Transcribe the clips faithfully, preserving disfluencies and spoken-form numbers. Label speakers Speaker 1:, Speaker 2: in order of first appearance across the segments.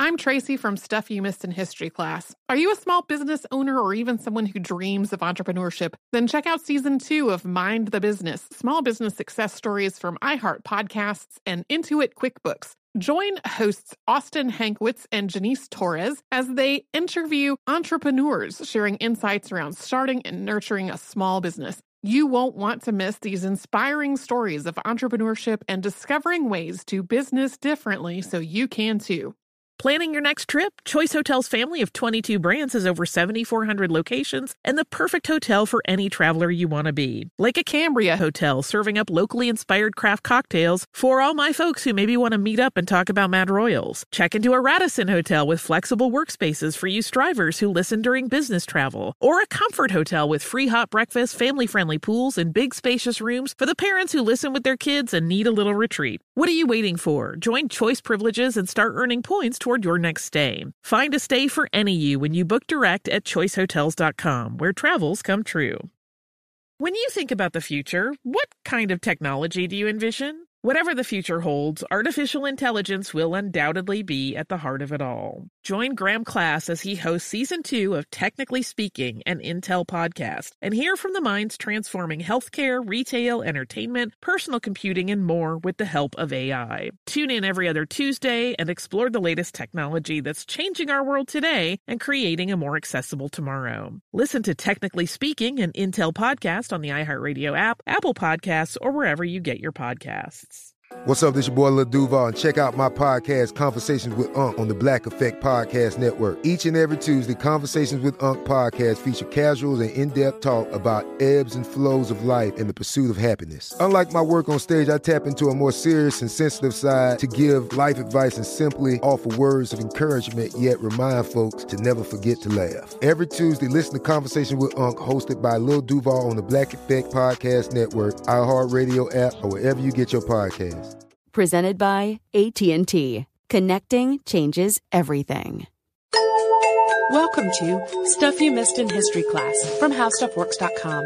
Speaker 1: I'm Tracy from Stuff You Missed in History class. Are you a small business owner or even someone who dreams of entrepreneurship? Then check out season two of Mind the Business, small business success stories from iHeart Podcasts and Intuit QuickBooks. Join hosts Austin Hankwitz and Janice Torres as they interview entrepreneurs sharing insights around starting and nurturing a small business. You won't want to miss these inspiring stories of entrepreneurship and discovering ways to business differently so you can too.
Speaker 2: Planning your next trip? Choice Hotels' family of twenty-two brands has over seventy-four hundred locations and the perfect hotel for any traveler you want to be. Like a Cambria Hotel, serving up locally inspired craft cocktails for all my folks who maybe want to meet up and talk about Mad Royals. Check into a Radisson Hotel with flexible workspaces for you strivers who listen during business travel. Or a Comfort Hotel with free hot breakfast, family-friendly pools, and big spacious rooms for the parents who listen with their kids and need a little retreat. What are you waiting for? Join Choice Privileges and start earning points toward your next stay. Find a stay for any you when you book direct at choice hotels dot com, where travels come true. When you think about the future, what kind of technology do you envision? Whatever the future holds, artificial intelligence will undoubtedly be at the heart of it all. Join Graham Class as he hosts season two of Technically Speaking, an Intel podcast, and hear from the minds transforming healthcare, retail, entertainment, personal computing, and more with the help of A I. Tune in every other Tuesday and explore the latest technology that's changing our world today and creating a more accessible tomorrow. Listen to Technically Speaking, an Intel podcast on the iHeartRadio app, Apple Podcasts, or wherever you get your podcasts.
Speaker 3: What's up, this your boy Lil Duval, and check out my podcast, Conversations with Unc, on the Black Effect Podcast Network. Each and every Tuesday, Conversations with Unc podcast feature casuals and in-depth talk about ebbs and flows of life and the pursuit of happiness. Unlike my work on stage, I tap into a more serious and sensitive side to give life advice and simply offer words of encouragement, yet remind folks to never forget to laugh. Every Tuesday, listen to Conversations with Unc, hosted by Lil Duval on the Black Effect Podcast Network, iHeartRadio app, or wherever you get your podcasts.
Speaker 4: Presented by A T and T. Connecting changes everything.
Speaker 5: Welcome to Stuff You Missed in History class from how stuff works dot com.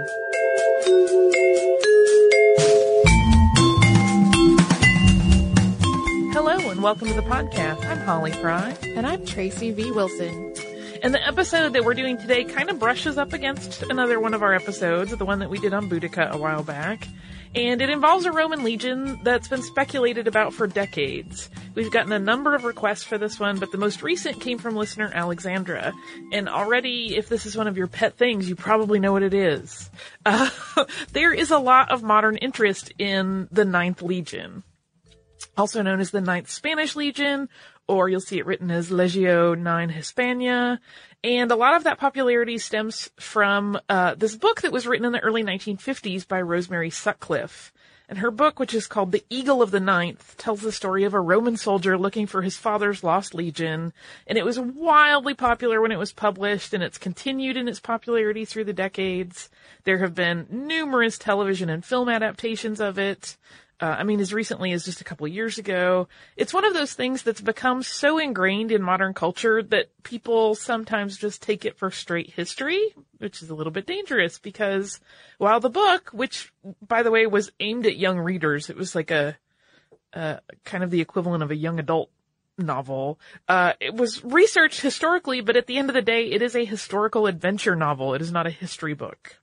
Speaker 2: Hello and welcome to the podcast. I'm Holly Fry.
Speaker 1: And I'm Tracy V. Wilson.
Speaker 2: And the episode that we're doing today kind of brushes up against another one of our episodes, the one that we did on Boudica a while back. And it involves a Roman legion that's been speculated about for decades. We've gotten a number of requests for this one, but the most recent came from listener Alexandra. And already, if this is one of your pet things, you probably know what it is. Uh, there is a lot of modern interest in the Ninth Legion, also known as the Ninth Spanish Legion, or you'll see it written as Legio nine Hispania. And a lot of that popularity stems from uh this book that was written in the early nineteen fifties by Rosemary Sutcliffe. And her book, which is called The Eagle of the Ninth, tells the story of a Roman soldier looking for his father's lost legion. And it was wildly popular when it was published, and it's continued in its popularity through the decades. There have been numerous television and film adaptations of it. Uh, I mean, as recently as just a couple of years ago. It's one of those things that's become so ingrained in modern culture that people sometimes just take it for straight history, which is a little bit dangerous because while the book, which, by the way, was aimed at young readers, it was like a, uh, kind of the equivalent of a young adult novel. Uh, it was researched historically, but at the end of the day, it is a historical adventure novel. It is not a history book.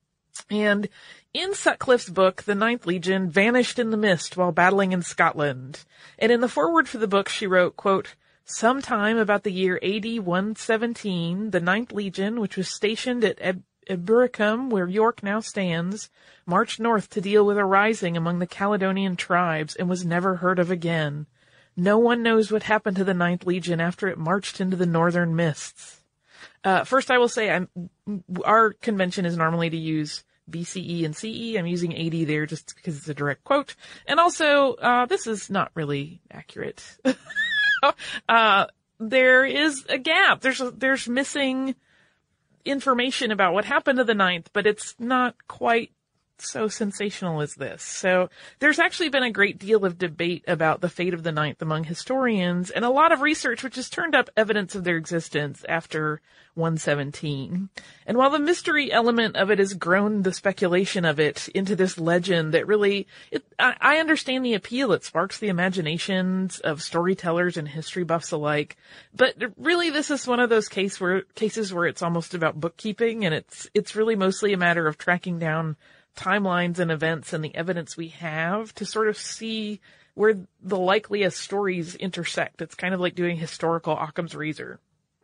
Speaker 2: And in Sutcliffe's book, the Ninth Legion vanished in the mist while battling in Scotland. And in the foreword for the book, she wrote, quote, "Sometime about the year A D one seventeen, the Ninth Legion, which was stationed at Eb- Eburicum, where York now stands, marched north to deal with a rising among the Caledonian tribes and was never heard of again. No one knows what happened to the Ninth Legion after it marched into the northern mists." Uh, first, I will say I'm, our convention is normally to use B C E and C E. I'm using A D there just because it's a direct quote. And also, uh, this is not really accurate. uh, there is a gap. There's, a, there's missing information about what happened to the Ninth, but it's not quite so sensational is this? So there's actually been a great deal of debate about the fate of the ninth among historians, and a lot of research which has turned up evidence of their existence after one seventeen. And while the mystery element of it has grown the speculation of it into this legend that really, it, I, I understand the appeal. It sparks the imaginations of storytellers and history buffs alike. But really, this is one of those case where, cases where it's almost about bookkeeping, and it's it's really mostly a matter of tracking down timelines and events and the evidence we have to sort of see where the likeliest stories intersect. It's kind of like doing historical Occam's razor.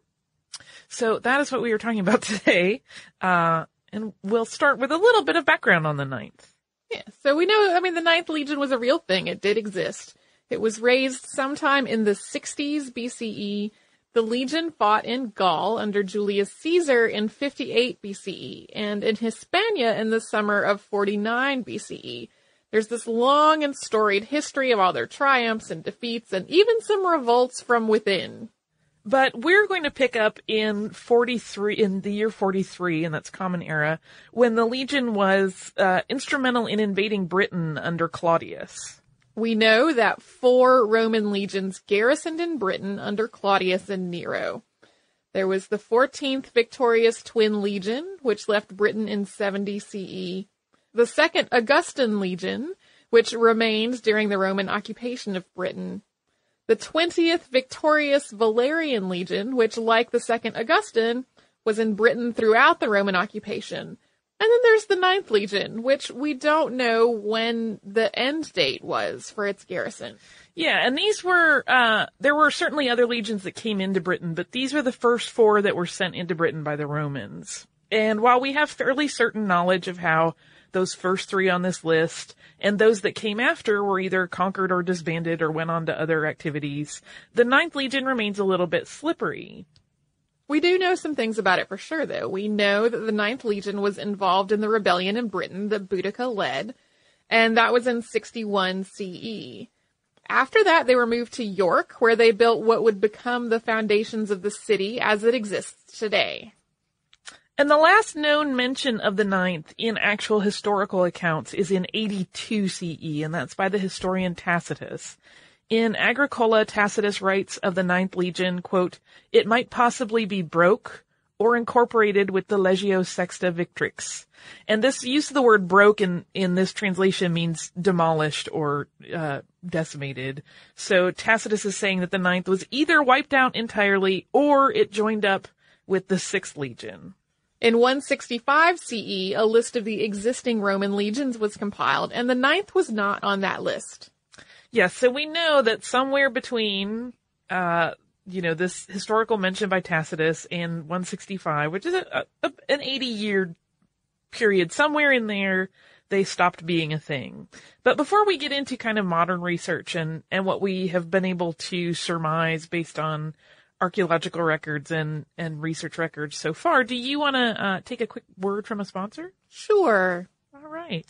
Speaker 2: So that is what we were talking about today. Uh, and we'll start with a little bit of background on the ninth.
Speaker 1: Yeah, so we know, I mean, the Ninth Legion was a real thing. It did exist. It was raised sometime in the sixties B C E. The Legion fought in Gaul under Julius Caesar in fifty-eight B C E and in Hispania in the summer of forty-nine B C E. There's this long and storied history of all their triumphs and defeats and even some revolts from within.
Speaker 2: But we're going to pick up in forty-three, in the year forty-three, and that's Common Era, when the Legion was uh, instrumental in invading Britain under Claudius.
Speaker 1: We know that four Roman legions garrisoned in Britain under Claudius and Nero. There was the fourteenth Victorious Twin Legion, which left Britain in seventy C E. The second Augustan Legion, which remained during the Roman occupation of Britain. The twentieth Victorious Valerian Legion, which, like the second Augustan, was in Britain throughout the Roman occupation. And then there's the Ninth Legion, which we don't know when the end date was for its garrison.
Speaker 2: Yeah, and these were, uh, there were certainly other legions that came into Britain, but these were the first four that were sent into Britain by the Romans. And while we have fairly certain knowledge of how those first three on this list and those that came after were either conquered or disbanded or went on to other activities, the Ninth Legion remains a little bit slippery.
Speaker 1: We do know some things about it for sure, though. We know that the Ninth Legion was involved in the rebellion in Britain that Boudica led, and that was in sixty-one C E. After that, they were moved to York, where they built what would become the foundations of the city as it exists today.
Speaker 2: And the last known mention of the Ninth in actual historical accounts is in eighty-two C E, and that's by the historian Tacitus. In Agricola, Tacitus writes of the Ninth Legion, quote, "It might possibly be broke or incorporated with the Legio Sexta Victrix." And this use of the word broke in, in this translation means demolished or uh, decimated. So Tacitus is saying that the Ninth was either wiped out entirely or it joined up with the Sixth Legion.
Speaker 1: In one sixty-five C E, a list of the existing Roman legions was compiled, and the Ninth was not on that list.
Speaker 2: Yes, so we know that somewhere between, uh, you know, this historical mention by Tacitus and one sixty-five, which is a, a, an eighty-year period, somewhere in there, they stopped being a thing. But before we get into kind of modern research and, and what we have been able to surmise based on archaeological records and, and research records so far, do you want to uh, take a quick word from a sponsor?
Speaker 1: Sure.
Speaker 2: All right.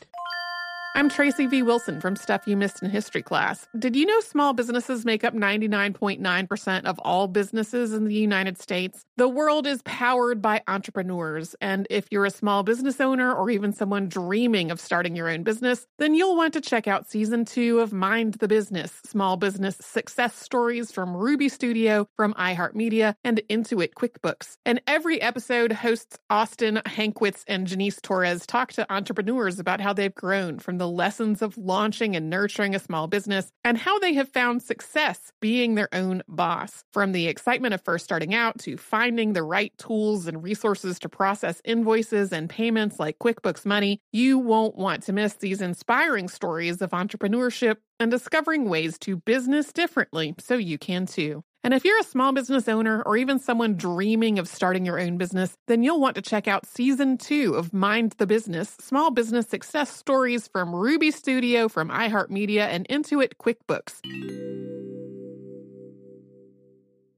Speaker 1: I'm Tracy V. Wilson from Stuff You Missed in History Class. Did you know small businesses make up ninety-nine point nine percent of all businesses in the United States? The world is powered by entrepreneurs, and if you're a small business owner or even someone dreaming of starting your own business, then you'll want to check out Season two of Mind the Business, Small Business Success Stories from Ruby Studio, from iHeartMedia, and Intuit QuickBooks. And every episode, hosts Austin Hankwitz and Janice Torres talk to entrepreneurs about how they've grown from the lessons of launching and nurturing a small business and how they have found success being their own boss. From the excitement of first starting out to finding the right tools and resources to process invoices and payments like QuickBooks Money, you won't want to miss these inspiring stories of entrepreneurship and discovering ways to business differently so you can too. And if you're a small business owner or even someone dreaming of starting your own business, then you'll want to check out Season two of Mind the Business, Small Business Success Stories from Ruby Studio, from iHeartMedia, and Intuit QuickBooks.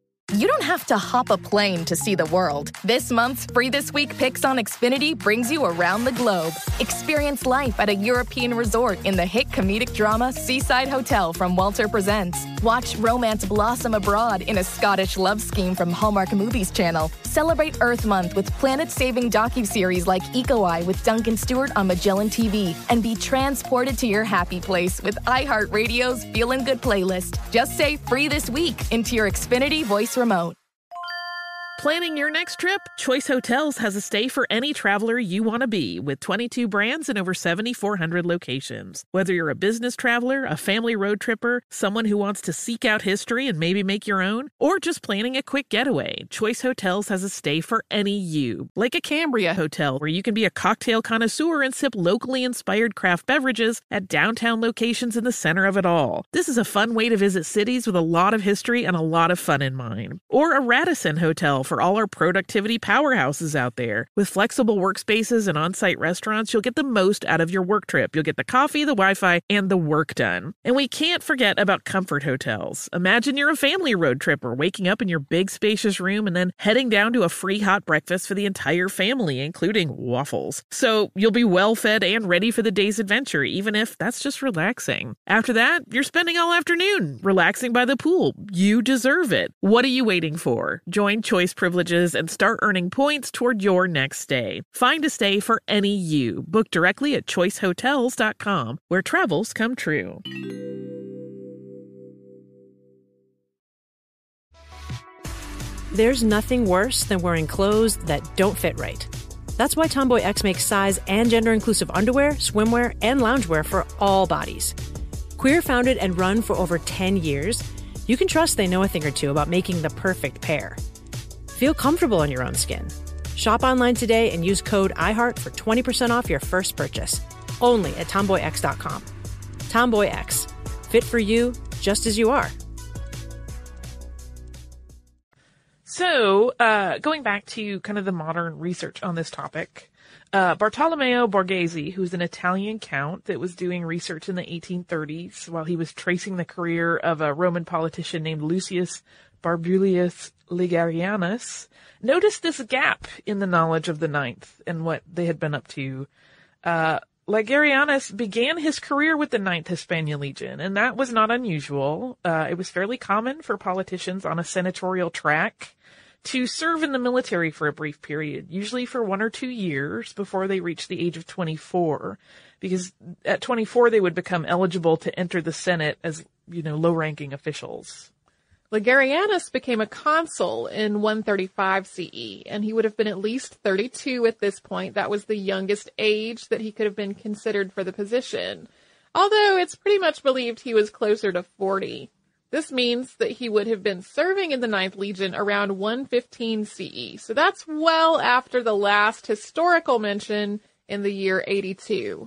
Speaker 6: You don't have to hop a plane to see the world. This month's Free This Week Picks on Xfinity brings you around the globe. Experience life at a European resort in the hit comedic drama Seaside Hotel from Walter Presents. Watch romance blossom abroad in a Scottish love scheme from Hallmark Movies Channel. Celebrate Earth Month with planet-saving docuseries like Eco Eye with Duncan Stewart on Magellan T V. And be transported to your happy place with iHeartRadio's Feelin' Good playlist. Just say Free This Week into your Xfinity voice remote.
Speaker 2: Planning your next trip? Choice Hotels has a stay for any traveler you want to be, with twenty-two brands and over seven thousand four hundred locations. Whether you're a business traveler, a family road tripper, someone who wants to seek out history and maybe make your own, or just planning a quick getaway, Choice Hotels has a stay for any you. Like a Cambria Hotel, where you can be a cocktail connoisseur and sip locally inspired craft beverages at downtown locations in the center of it all. This is a fun way to visit cities with a lot of history and a lot of fun in mind. Or a Radisson Hotel for all our productivity powerhouses out there. With flexible workspaces and on-site restaurants, you'll get the most out of your work trip. You'll get the coffee, the Wi-Fi, and the work done. And we can't forget about Comfort Hotels. Imagine you're a family road tripper, waking up in your big spacious room and then heading down to a free hot breakfast for the entire family, including waffles. So you'll be well fed and ready for the day's adventure, even if that's just relaxing. After that, you're spending all afternoon relaxing by the pool. You deserve it. What are you waiting for? Join Choice Privileges and start earning points toward your next stay. Find a stay for any you. Book directly at choice hotels dot com, where travels come true.
Speaker 7: There's nothing worse than wearing clothes that don't fit right. That's why Tomboy X makes size and gender-inclusive underwear, swimwear, and loungewear for all bodies. Queer founded and run for over ten years, you can trust they know a thing or two about making the perfect pair. Feel comfortable in your own skin. Shop online today and use code iHeart for twenty percent off your first purchase. Only at tomboy x dot com. Tomboy X. Fit for you, just as you are.
Speaker 2: So, uh, going back to kind of the modern research on this topic, uh, Bartolomeo Borghese, who's an Italian count that was doing research in the eighteen thirties while he was tracing the career of a Roman politician named Lucius Barbulius Ligarianus, noticed this gap in the knowledge of the Ninth and what they had been up to. Uh, Ligarianus began his career with the Ninth Hispania Legion, and that was not unusual. Uh, it was fairly common for politicians on a senatorial track to serve in the military for a brief period, usually for one or two years before they reached the age of twenty-four, because at twenty-four they would become eligible to enter the Senate as, you know, low-ranking officials.
Speaker 1: Ligarianus became a consul in one thirty-five C E, and he would have been at least thirty-two at this point. That was the youngest age that he could have been considered for the position, although it's pretty much believed he was closer to forty. This means that he would have been serving in the Ninth Legion around one fifteen C E, so that's well after the last historical mention in the year eighty-two.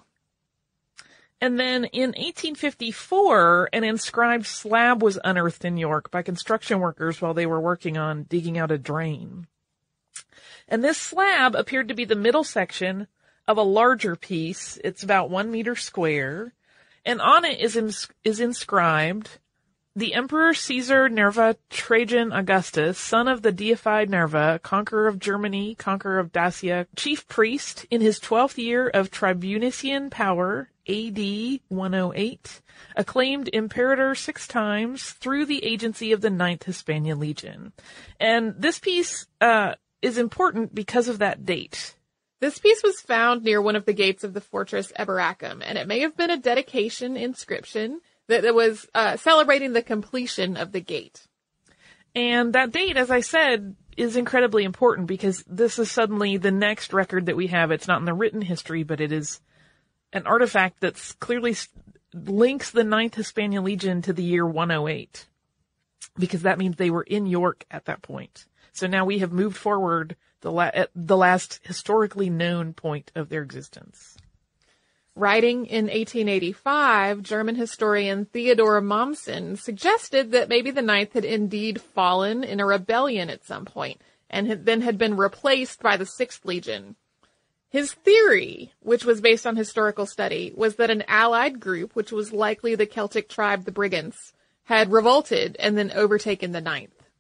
Speaker 2: And then in eighteen fifty-four, an inscribed slab was unearthed in York by construction workers while they were working on digging out a drain. And this slab appeared to be the middle section of a larger piece. It's about one meter square. And on it is, ins- is inscribed, "The Emperor Caesar Nerva Trajan Augustus, son of the deified Nerva, conqueror of Germany, conqueror of Dacia, chief priest in his twelfth year of tribunician power, A D one oh eight, acclaimed imperator six times through the agency of the Ninth Hispania Legion." And this piece uh, is important because of that date.
Speaker 1: This piece was found near one of the gates of the fortress Eboracum, and it may have been a dedication inscription that it was uh, celebrating the completion of the gate.
Speaker 2: And that date, as I said, is incredibly important because this is suddenly the next record that we have. It's not in the written history, but it is an artifact that's clearly links the Ninth Hispania Legion to the year one oh eight, because that means they were in York at that point. So now we have moved forward the la- at the last historically known point of their existence.
Speaker 1: Writing in eighteen eighty-five, German historian Theodor Mommsen suggested that maybe the Ninth had indeed fallen in a rebellion at some point, and had, then had been replaced by the Sixth Legion. His theory, which was based on historical study, was that an allied group, which was likely the Celtic tribe the Brigantes, had revolted and then overtaken the Ninth.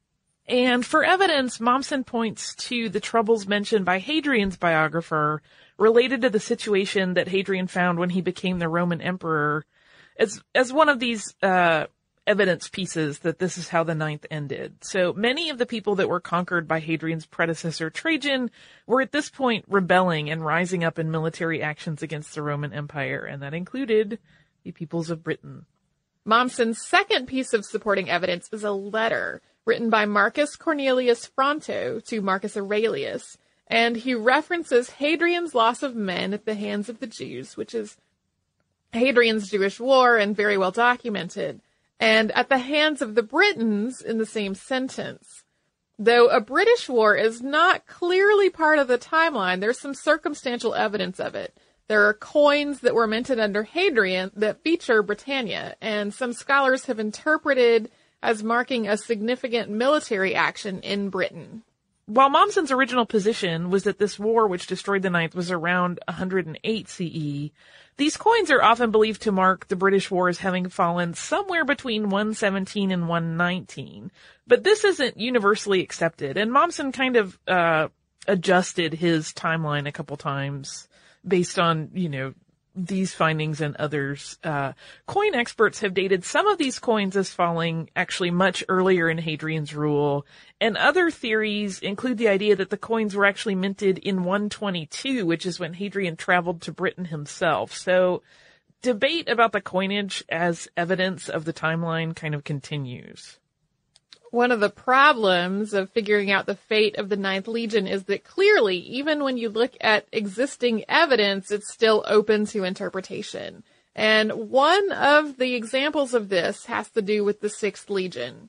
Speaker 2: And for evidence, Mommsen points to the troubles mentioned by Hadrian's biographer related to the situation that Hadrian found when he became the Roman emperor as, as one of these, uh, evidence pieces that this is how the ninth ended. So many of the people that were conquered by Hadrian's predecessor Trajan were at this point rebelling and rising up in military actions against the Roman Empire, and that included the peoples of Britain.
Speaker 1: Mommsen's second piece of supporting evidence is a letter written by Marcus Cornelius Fronto to Marcus Aurelius, and he references Hadrian's loss of men at the hands of the Jews, which is Hadrian's Jewish war and very well documented, and at the hands of the Britons in the same sentence. Though a British war is not clearly part of the timeline, there's some circumstantial evidence of it. There are coins that were minted under Hadrian that feature Britannia, and some scholars have interpreted as marking a significant military action in Britain.
Speaker 2: While Mommsen's original position was that this war, which destroyed the ninth, was around one hundred eight C E, these coins are often believed to mark the British war as having fallen somewhere between one seventeen and one nineteen. But this isn't universally accepted, and Mommsen kind of uh adjusted his timeline a couple times based on, you know, these findings and others. Uh, coin experts have dated some of these coins as falling actually much earlier in Hadrian's rule, and other theories include the idea that the coins were actually minted in one twenty-two, which is when Hadrian traveled to Britain himself. So debate about the coinage as evidence of the timeline kind of continues.
Speaker 1: One of the problems of figuring out the fate of the Ninth Legion is that clearly, even when you look at existing evidence, it's still open to interpretation. And one of the examples of this has to do with the Sixth Legion.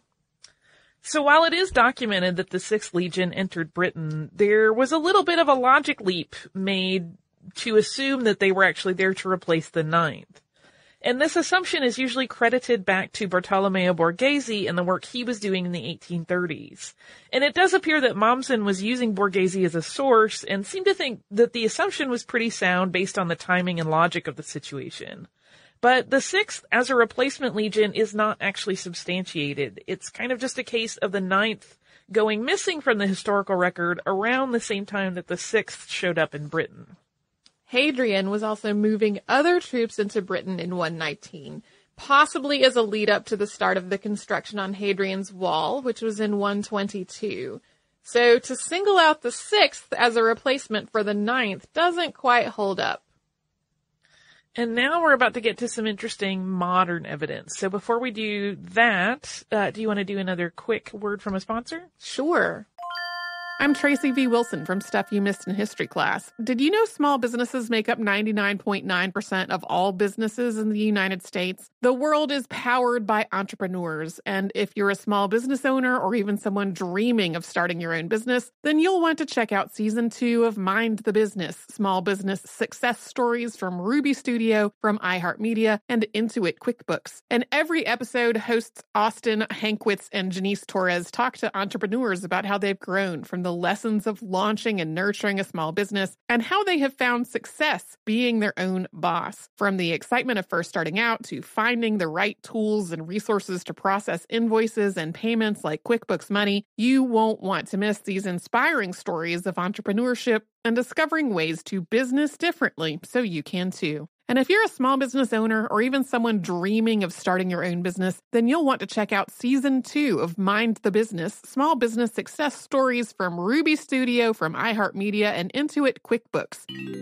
Speaker 2: So while it is documented that the Sixth Legion entered Britain, there was a little bit of a logic leap made to assume that they were actually there to replace the Ninth. And this assumption is usually credited back to Bartolomeo Borghese and the work he was doing in the eighteen thirties. And it does appear that Mommsen was using Borghese as a source and seemed to think that the assumption was pretty sound based on the timing and logic of the situation. But the Sixth, as a replacement legion, is not actually substantiated. It's kind of just a case of the Ninth going missing from the historical record around the same time that the Sixth showed up in Britain.
Speaker 1: Hadrian was also moving other troops into Britain in one nineteen, possibly as a lead-up to the start of the construction on Hadrian's Wall, which was in one twenty-two. So to single out the Sixth as a replacement for the Ninth doesn't quite hold up.
Speaker 2: And now we're about to get to some interesting modern evidence. So before we do that, uh, do you want to do another quick word from a sponsor?
Speaker 1: Sure. I'm Tracy V. Wilson from Stuff You Missed in History Class. Did you know small businesses make up ninety-nine point nine percent of all businesses in the United States? The world is powered by entrepreneurs, and if you're a small business owner or even someone dreaming of starting your own business, then you'll want to check out Season two of Mind the Business, Small Business Success Stories from Ruby Studio, from iHeartMedia, and Intuit QuickBooks. And every episode, hosts Austin Hankwitz and Janice Torres talk to entrepreneurs about how they've grown from the lessons of launching and nurturing a small business and how they have found success being their own boss. From the excitement of first starting out to finding the right tools and resources to process invoices and payments like QuickBooks Money, you won't want to miss these inspiring stories of entrepreneurship and discovering ways to business differently so you can too. And if you're a small business owner or even someone dreaming of starting your own business, then you'll want to check out Season two of Mind the Business, Small Business Success Stories from Ruby Studio, from iHeartMedia, and Intuit QuickBooks.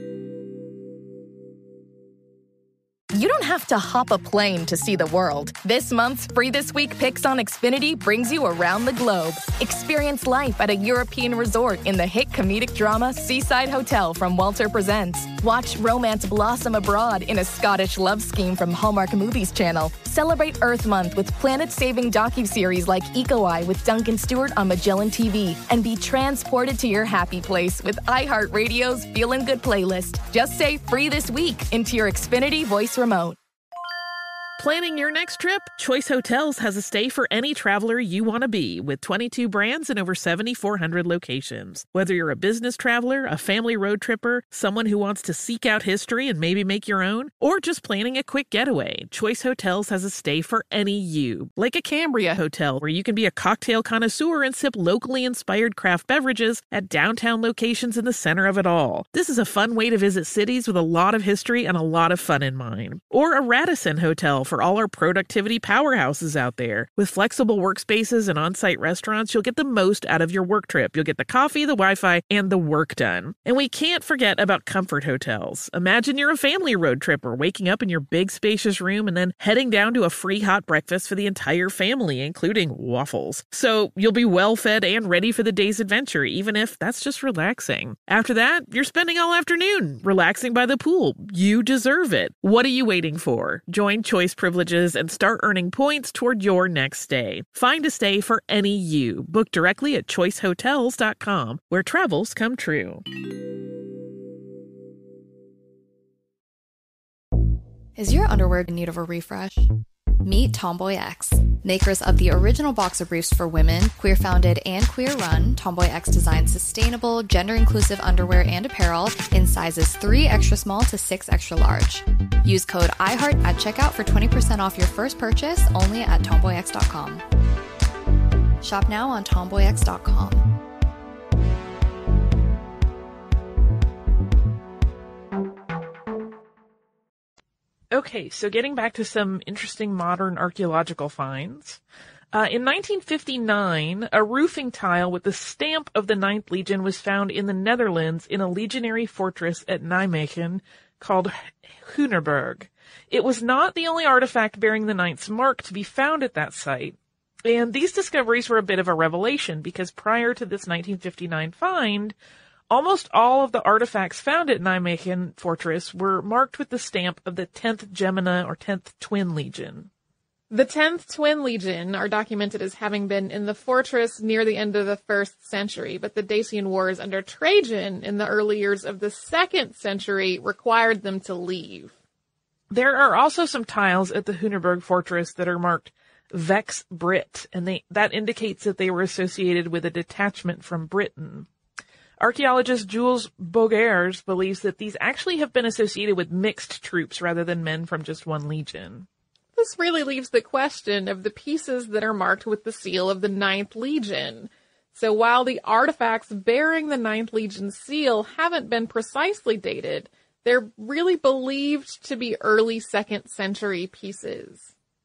Speaker 6: You don't have to hop a plane to see the world. This month's Free This Week Picks on Xfinity brings you around the globe. Experience life at a European resort in the hit comedic drama Seaside Hotel from Walter Presents. Watch romance blossom abroad in a Scottish love scheme from Hallmark Movies Channel. Celebrate Earth Month with planet-saving docuseries like Eco Eye with Duncan Stewart on Magellan T V. And be transported to your happy place with iHeartRadio's Feelin' Good playlist. Just say Free This Week into your Xfinity voice remote.
Speaker 2: Planning your next trip? Choice Hotels has a stay for any traveler you want to be, with twenty-two brands and over seven thousand four hundred locations. Whether you're a business traveler, a family road tripper, someone who wants to seek out history and maybe make your own, or just planning a quick getaway, Choice Hotels has a stay for any you. Like a Cambria Hotel, where you can be a cocktail connoisseur and sip locally inspired craft beverages at downtown locations in the center of it all. This is a fun way to visit cities with a lot of history and a lot of fun in mind. Or a Radisson Hotel for all our productivity powerhouses out there. With flexible workspaces and on-site restaurants, you'll get the most out of your work trip. You'll get the coffee, the Wi-Fi, and the work done. And we can't forget about Comfort Hotels. Imagine you're a family road tripper, waking up in your big spacious room and then heading down to a free hot breakfast for the entire family, including waffles. So you'll be well fed and ready for the day's adventure, even if that's just relaxing. After that, you're spending all afternoon relaxing by the pool. You deserve it. What are you waiting for? Join Choice Privileges and start earning points toward your next stay. Find a stay for any you. Book directly at choice hotels dot com, where travels come true.
Speaker 8: Is your underwear in need of a refresh? Meet Tomboy X. Makers of the original boxer briefs for women, queer-founded and queer-run, Tomboy X designs sustainable, gender-inclusive underwear and apparel in sizes three extra small to six extra large. Use code iHeart at checkout for twenty percent off your first purchase only at tomboy x dot com. Shop now on tomboy x dot com.
Speaker 2: Okay, so getting back to some interesting modern archaeological finds. Uh, in nineteen fifty-nine, a roofing tile with the stamp of the Ninth Legion was found in the Netherlands in a legionary fortress at Nijmegen called Hunnerberg. It was not the only artifact bearing the Ninth's mark to be found at that site. And these discoveries were a bit of a revelation because prior to this nineteen fifty-nine find, almost all of the artifacts found at Nijmegen Fortress were marked with the stamp of the tenth Gemina or tenth Twin Legion.
Speaker 1: The tenth Twin Legion are documented as having been in the fortress near the end of the first century, but the Dacian Wars under Trajan in the early years of the second century required them to leave.
Speaker 2: There are also some tiles at the Hunnerberg Fortress that are marked Vex Brit, and they, that indicates that they were associated with a detachment from Britain. Archaeologist Jules Bogaers believes that these actually have been associated with mixed troops rather than men from just one legion.
Speaker 1: This really leaves the question of the pieces that are marked with the seal of the Ninth Legion. So while the artifacts bearing the Ninth Legion seal haven't been precisely dated, they're really believed to be early second century pieces.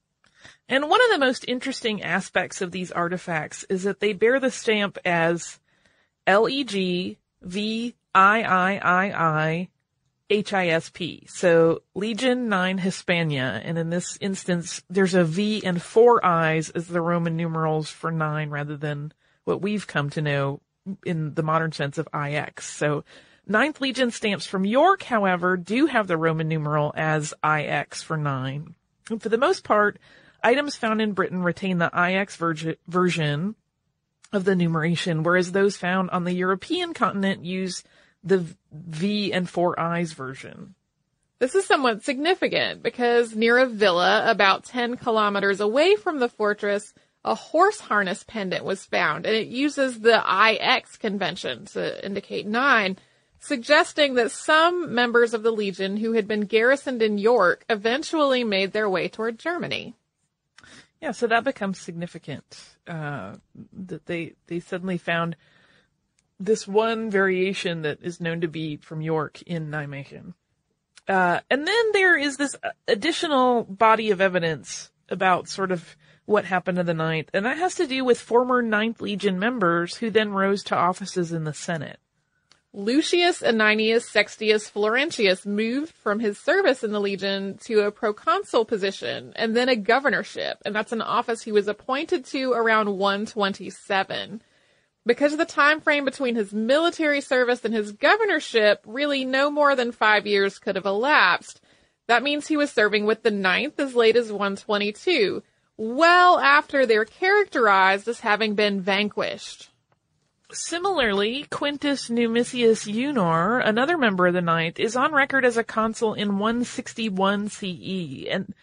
Speaker 2: And one of the most interesting aspects of these artifacts is that they bear the stamp as L E G V I I I I H I S P. So Legion nine Hispania. And in this instance, there's a V and four I's as the Roman numerals for nine rather than what we've come to know in the modern sense of I X. So Ninth Legion stamps from York, however, do have the Roman numeral as I X for nine. And for the most part, items found in Britain retain the I X ver- version of the numeration, whereas those found on the European continent use the V and four I's version.
Speaker 1: This is somewhat significant because near a villa about ten kilometers away from the fortress, a horse harness pendant was found, and it uses the I X convention to indicate nine, suggesting that some members of the Legion who had been garrisoned in York eventually made their way toward Germany.
Speaker 2: Yeah, so that becomes significant, uh, that they, they suddenly found this one variation that is known to be from York in Nijmegen. Uh, and then there is this additional body of evidence about sort of what happened to the Ninth, and that has to do with former Ninth Legion members who then rose to offices in the Senate.
Speaker 1: Lucius Annius Sextius Florentius moved from his service in the Legion to a proconsul position and then a governorship, and that's an office he was appointed to around one twenty-seven. Because of the time frame between his military service and his governorship, really no more than five years could have elapsed. That means he was serving with the Ninth as late as one twenty-two, well after they're characterized as having been vanquished.
Speaker 2: Similarly, Quintus Numisius Junor, another member of the Ninth, is on record as a consul in one sixty-one C E, and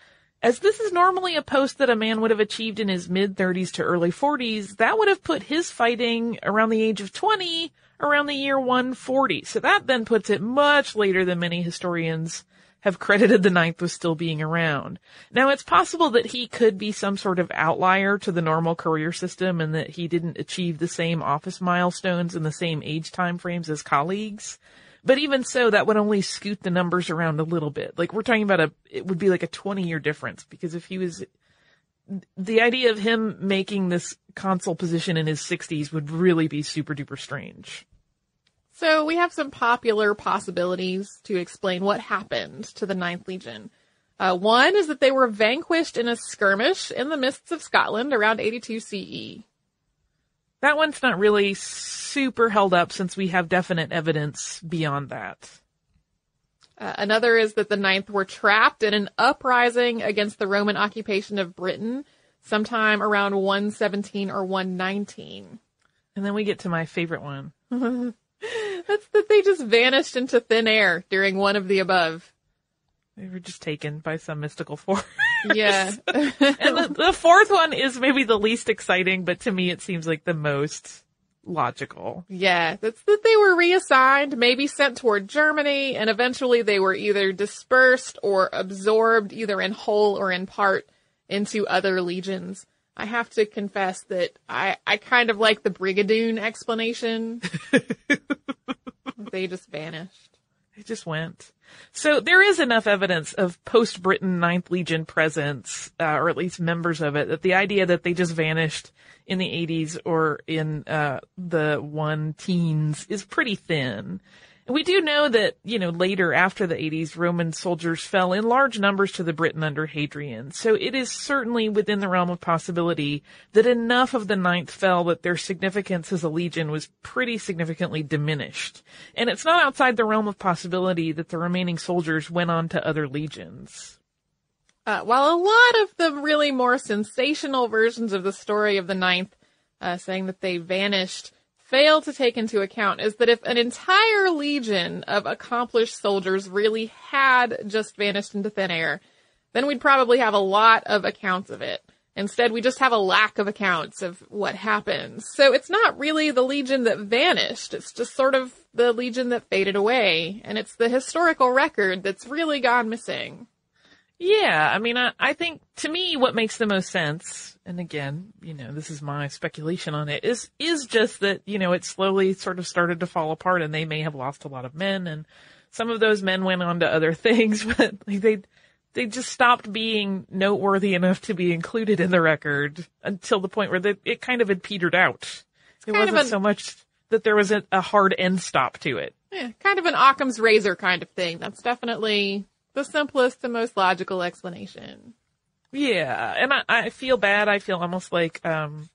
Speaker 2: As this is normally a post that a man would have achieved in his mid-thirties to early forties, that would have put his fighting around the age of twenty, around the year one forty. So that then puts it much later than many historians have credited the ninth with still being around. Now, it's possible that he could be some sort of outlier to the normal career system and that he didn't achieve the same office milestones in the same age time frames as colleagues. But even so, that would only scoot the numbers around a little bit. Like, we're talking about a, it would be like a twenty-year difference, because if he was, the idea of him making this consul position in his sixties would really be super duper strange.
Speaker 1: So we have some popular possibilities to explain what happened to the Ninth Legion. Uh, one is that they were vanquished in a skirmish in the mists of Scotland around eighty-two C E.
Speaker 2: That one's not really super held up since we have definite evidence beyond that.
Speaker 1: Uh, another is that the Ninth were trapped in an uprising against the Roman occupation of Britain sometime around one seventeen or one nineteen.
Speaker 2: And then we get to my favorite one.
Speaker 1: That's that they just vanished into thin air during one of the above.
Speaker 2: They were just taken by some mystical force.
Speaker 1: Yeah.
Speaker 2: And the, the fourth one is maybe the least exciting, but to me it seems like the most logical.
Speaker 1: Yeah, that's that they were reassigned, maybe sent toward Germany, and eventually they were either dispersed or absorbed, either in whole or in part, into other legions. I have to confess that I, I kind of like the Brigadoon explanation. They just vanished.
Speaker 2: They just went. So there is enough evidence of post-Britain Ninth Legion presence, uh, or at least members of it, that the idea that they just vanished in the eighties or in uh the one teens is pretty thin. And we do know that, you know, later after the eighties, Roman soldiers fell in large numbers to the Britain under Hadrian. So it is certainly within the realm of possibility that enough of the Ninth fell that their significance as a legion was pretty significantly diminished. And it's not outside the realm of possibility that the remaining soldiers went on to other legions.
Speaker 1: Uh, while a lot of the really more sensational versions of the story of the Ninth, uh, saying that they vanished, fail to take into account is that if an entire legion of accomplished soldiers really had just vanished into thin air, then we'd probably have a lot of accounts of it. Instead, we just have a lack of accounts of what happened. So it's not really the legion that vanished. It's just sort of the legion that faded away. And it's the historical record that's really gone missing.
Speaker 2: Yeah, I mean, I, I think, to me, what makes the most sense, and again, you know, this is my speculation on it, is is just that, you know, it slowly sort of started to fall apart, and they may have lost a lot of men, and some of those men went on to other things, but like, they they just stopped being noteworthy enough to be included in the record until the point where they, it kind of had petered out. It wasn't an, so much that there was a, a hard end stop to it.
Speaker 1: Yeah, kind of an Occam's razor kind of thing. That's definitely the simplest and most logical explanation.
Speaker 2: Yeah, and I, I feel bad. I feel almost like um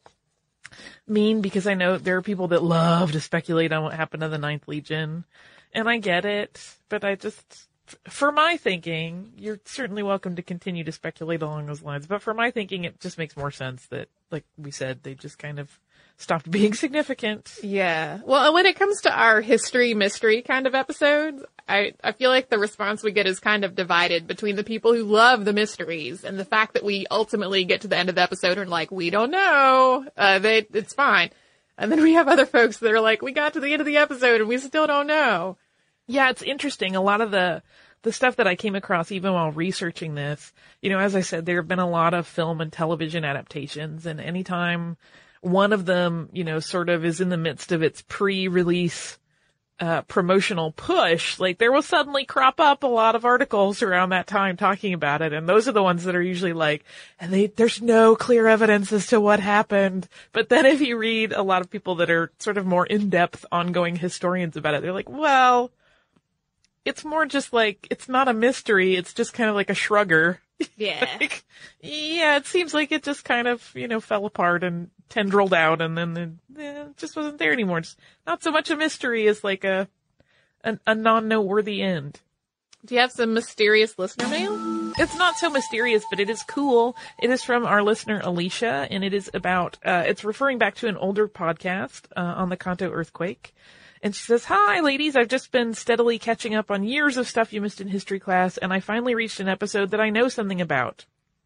Speaker 2: mean because I know there are people that love to speculate on what happened to the Ninth Legion, and I get it, but I just, for my thinking, you're certainly welcome to continue to speculate along those lines, but for my thinking, it just makes more sense that, like we said, they just kind of stopped being significant.
Speaker 1: Yeah. Well, when it comes to our history mystery kind of episodes, I, I feel like the response we get is kind of divided between the people who love the mysteries and the fact that we ultimately get to the end of the episode and like, we don't know. Uh, they, it's fine. And then we have other folks that are like, we got to the end of the episode and we still don't know.
Speaker 2: Yeah, it's interesting. A lot of the, the stuff that I came across even while researching this, you know, as I said, there have been a lot of film and television adaptations, and anytime one of them, you know, sort of is in the midst of its pre-release uh promotional push, like there will suddenly crop up a lot of articles around that time talking about it, and those are the ones that are usually like, and they there's no clear evidence as to what happened. But then if you read a lot of people that are sort of more in-depth ongoing historians about it, they're like, well, it's more just like, it's not a mystery, it's just kind of like a shrugger.
Speaker 1: Yeah.
Speaker 2: Like, yeah, it seems like it just kind of, you know, fell apart and tendrilled out, and then it, eh, it just wasn't there anymore. It's not so much a mystery as like a, a, a non-noteworthy end.
Speaker 1: Do you have some mysterious listener mail?
Speaker 2: It's not so mysterious, but it is cool. It is from our listener, Alicia, and it is about, uh, it's referring back to an older podcast, uh, on the Kanto earthquake. And she says, "Hi, ladies. I've just been steadily catching up on years of stuff you missed in history class, and I finally reached an episode that I know something about.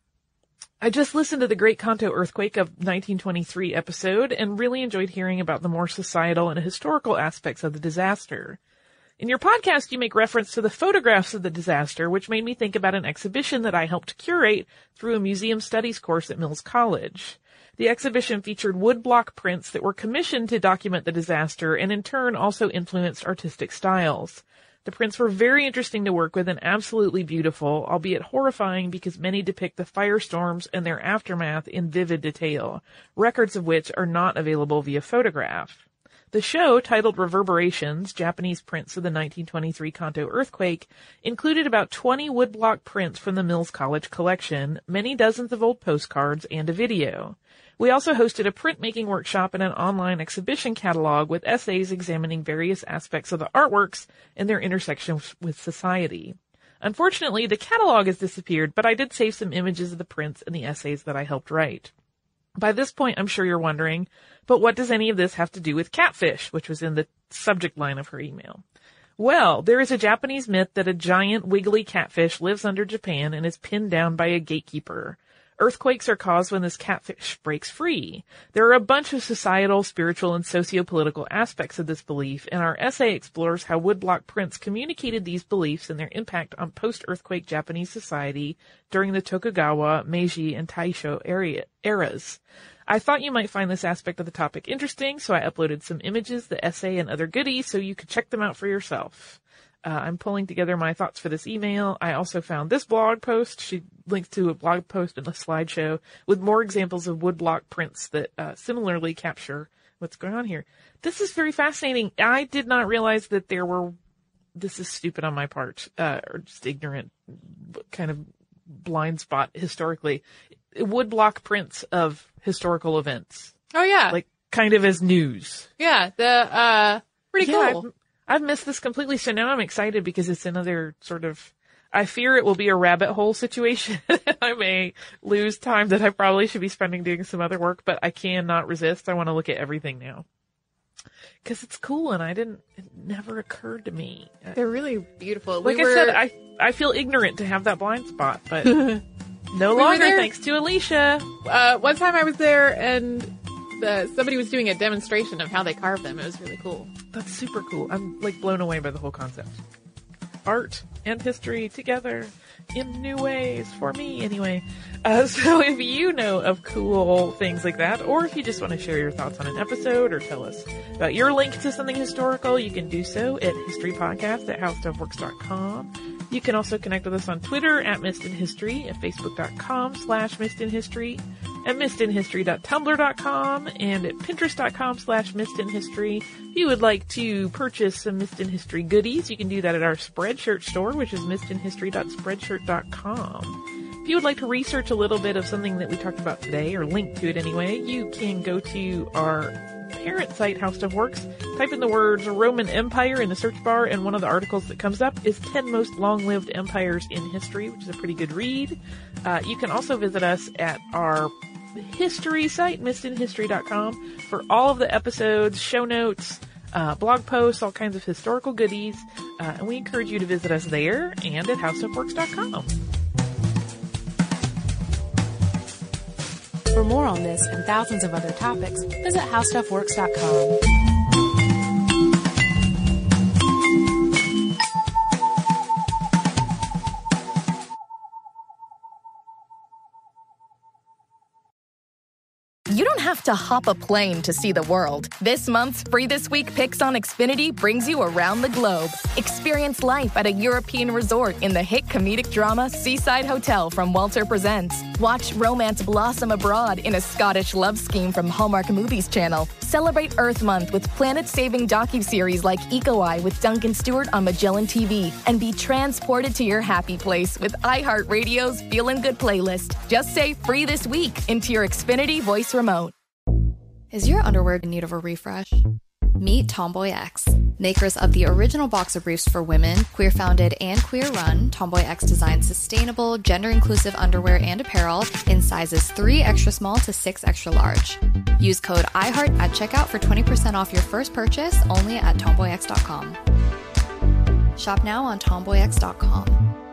Speaker 2: I just listened to the Great Kanto Earthquake of nineteen twenty-three episode and really enjoyed hearing about the more societal and historical aspects of the disaster. In your podcast, you make reference to the photographs of the disaster, which made me think about an exhibition that I helped curate through a museum studies course at Mills College. The exhibition featured woodblock prints that were commissioned to document the disaster and in turn also influenced artistic styles. The prints were very interesting to work with and absolutely beautiful, albeit horrifying because many depict the firestorms and their aftermath in vivid detail, records of which are not available via photograph. The show, titled Reverberations, Japanese Prints of the nineteen twenty-three Kanto Earthquake, included about twenty woodblock prints from the Mills College collection, many dozens of old postcards, and a video. We also hosted a printmaking workshop and an online exhibition catalog with essays examining various aspects of the artworks and their intersection with society. Unfortunately, the catalog has disappeared, but I did save some images of the prints and the essays that I helped write. By this point, I'm sure you're wondering, but what does any of this have to do with catfish, which was in the subject line of her email? Well, there is a Japanese myth that a giant wiggly catfish lives under Japan and is pinned down by a gatekeeper. Earthquakes are caused when this catfish breaks free. There are a bunch of societal, spiritual, and socio-political aspects of this belief, and our essay explores how woodblock prints communicated these beliefs and their impact on post-earthquake Japanese society during the Tokugawa, Meiji, and Taisho area, eras. I thought you might find this aspect of the topic interesting, so I uploaded some images, the essay, and other goodies so you could check them out for yourself. Uh, I'm pulling together my thoughts for this email. I also found this blog post. She links to a blog post and a slideshow with more examples of woodblock prints that uh, similarly capture what's going on here. This is very fascinating. I did not realize that there were, this is stupid on my part, uh, or just ignorant, kind of blind spot historically, woodblock prints of historical events.
Speaker 1: Oh, yeah.
Speaker 2: Like, kind of as news.
Speaker 1: Yeah, the, uh, pretty
Speaker 2: yeah,
Speaker 1: cool.
Speaker 2: I've, I've missed this completely, so now I'm excited because it's another sort of, I fear it will be a rabbit hole situation. I may lose time that I probably should be spending doing some other work, but I cannot resist. I want to look at everything now. Because it's cool, and I didn't, it never occurred to me.
Speaker 1: They're really beautiful.
Speaker 2: Like
Speaker 1: we
Speaker 2: I
Speaker 1: were...
Speaker 2: said, I, I feel ignorant to have that blind spot, but no
Speaker 1: we
Speaker 2: longer thanks to Alicia.
Speaker 1: Uh, one time I was there, and the, somebody was doing a demonstration of how they carve them. It was really cool.
Speaker 2: That's super cool. I'm, like, blown away by the whole concept. Art and history together in new ways, for me anyway. Uh, so if you know of cool things like that, or if you just want to share your thoughts on an episode or tell us about your link to something historical, you can do so at historypodcast at howstuffworks dot com. You can also connect with us on Twitter at Missed in History, at facebook.com slash Missed in History, at missed in history dot tumblr dot com, and at pinterest.com slash Missed in History. If you would like to purchase some Missed in History goodies, you can do that at our Spreadshirt store, which is missed in history dot spreadshirt dot com. If you would like to research a little bit of something that we talked about today, or link to it anyway, you can go to our parent site, How Stuff Works, type in the words Roman Empire in the search bar, and one of the articles that comes up is ten Most Long-Lived Empires in History, which is a pretty good read. Uh, you can also visit us at our history site, missed in history dot com, for all of the episodes, show notes, uh, blog posts, all kinds of historical goodies, uh, and we encourage you to visit us there and at how stuff works dot com.
Speaker 5: For more on this and thousands of other topics, visit how stuff works dot com.
Speaker 6: You don't have to hop a plane to see the world. This month's Free This Week Picks on Xfinity brings you around the globe. Experience life at a European resort in the hit comedic drama Seaside Hotel from Walter Presents. Watch romance blossom abroad in a Scottish love scheme from Hallmark Movies Channel. Celebrate Earth Month with planet-saving docuseries like Eco-Eye with Duncan Stewart on Magellan T V. And be transported to your happy place with iHeartRadio's Feelin' Good playlist. Just say Free This Week into your Xfinity voice remote.
Speaker 8: Is your underwear in need of a refresh? Meet Tomboy X. Makers of the original boxer briefs for women, queer-founded and queer-run, Tomboy X designs sustainable, gender-inclusive underwear and apparel in sizes three extra small to six extra large. Use code iHeart at checkout for twenty percent off your first purchase only at tomboy x dot com. Shop now on tomboy x dot com.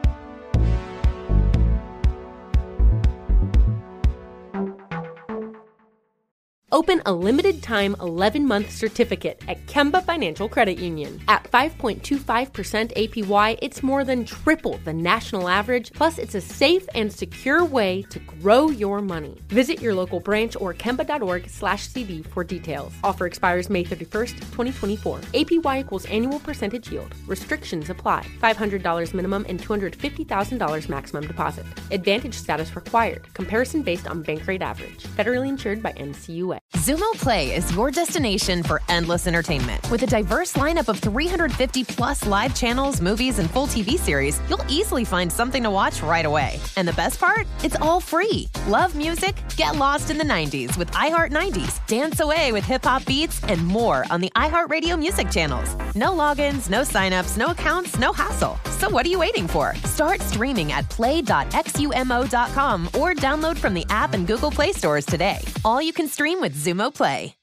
Speaker 9: Open a limited-time eleven-month certificate at Kemba Financial Credit Union. At five point two five percent A P Y, it's more than triple the national average, plus it's a safe and secure way to grow your money. Visit your local branch or kemba.org slash CD for details. Offer expires May thirty-first, twenty twenty-four. A P Y equals annual percentage yield. Restrictions apply. five hundred dollars minimum and two hundred fifty thousand dollars maximum deposit. Advantage status required. Comparison based on bank rate average. Federally insured by N C U A.
Speaker 10: Xumo Play is your destination for endless entertainment. With a diverse lineup of three hundred fifty plus live channels, movies, and full T V series, you'll easily find something to watch right away. And the best part? It's all free. Love music? Get lost in the nineties with iHeart nineties. Dance away with hip-hop beats and more on the iHeartRadio music channels. No logins, no signups, no accounts, no hassle. So what are you waiting for? Start streaming at play dot xumo dot com or download from the app and Google Play stores today. All you can stream with Xumo Play.